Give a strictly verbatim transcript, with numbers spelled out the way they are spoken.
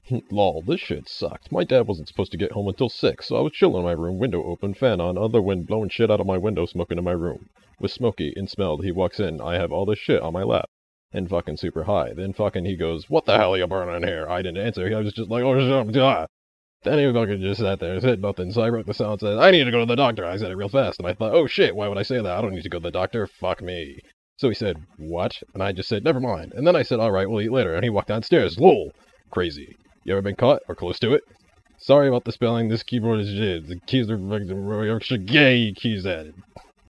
Lol, this shit sucked. My dad wasn't supposed to get home until six, so I was chilling in my room, window open, fan on, other wind blowing shit out of my window, smoking in my room. Was smoky and smelled. He walks in, I have all this shit on my lap. And fucking super high. Then fucking he goes, what the hell are you burning here? I didn't answer. I was just like, oh shit, ah. Then he fucking just sat there, said nothing, so I broke the silence and said, I need to go to the doctor. I said it real fast, and I thought, oh shit, why would I say that? I don't need to go to the doctor, fuck me. So he said, what? And I just said, never mind. And then I said, alright, we'll eat later, and he walked downstairs. Lol. Crazy. You ever been caught, or close to it? Sorry about the spelling, this keyboard is shit. The keys are fucking gay keys added.